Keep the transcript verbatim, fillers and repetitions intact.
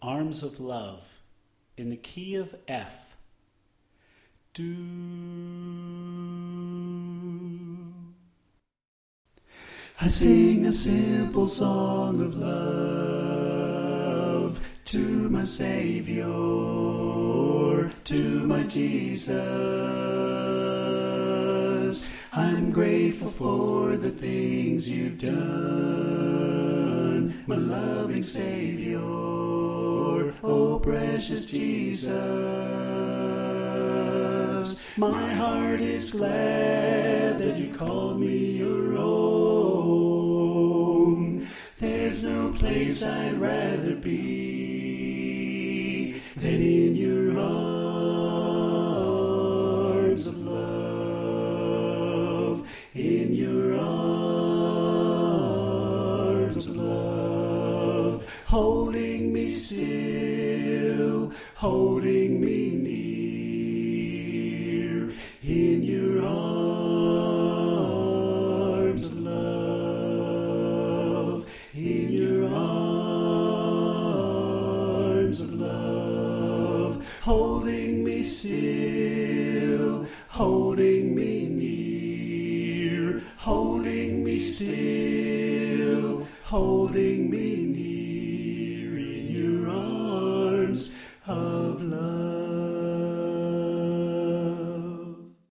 Arms of Love in the key of F. Do. I sing a simple song of love to my Savior, to my Jesus. I'm grateful for the things you've done, my loving Savior, oh precious Jesus. My heart is glad that you called me your own. There's no place I'd rather be than in your arms of love, in your arms of love, holding me still, holding me near, in your arms of love, in your arms of love, holding me still, holding me near, holding me still, holding me near.